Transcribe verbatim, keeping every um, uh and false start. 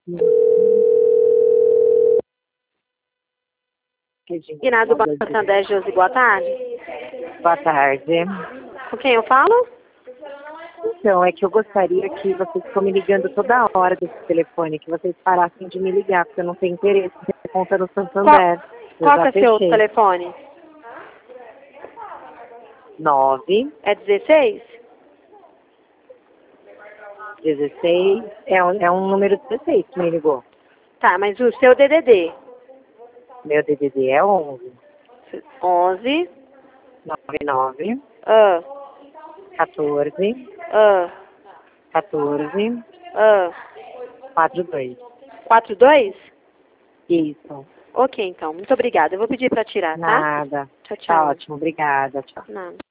Ginásio Santander, Josi, boa tarde. Boa tarde. Com quem eu falo? Então, é que eu gostaria que vocês ficam me ligando toda hora desse telefone, que vocês parassem de me ligar, porque eu não tenho interesse em ter conta no Santander. Qual, Eu qual já que é seu fechei. telefone? nove, É dezesseis? dezesseis, é um, é um número dezesseis que me ligou. Tá, mas o seu D D D? Meu D D D é onze, onze? nove nove, Ah, quatorze, ah, quatorze, ah. quatro dois. quatro dois? Isso. Ok, então. Muito obrigada. Eu vou pedir para tirar, tá? Nada. Tchau, Tá tchau. ótimo, obrigada. Tchau. Nada.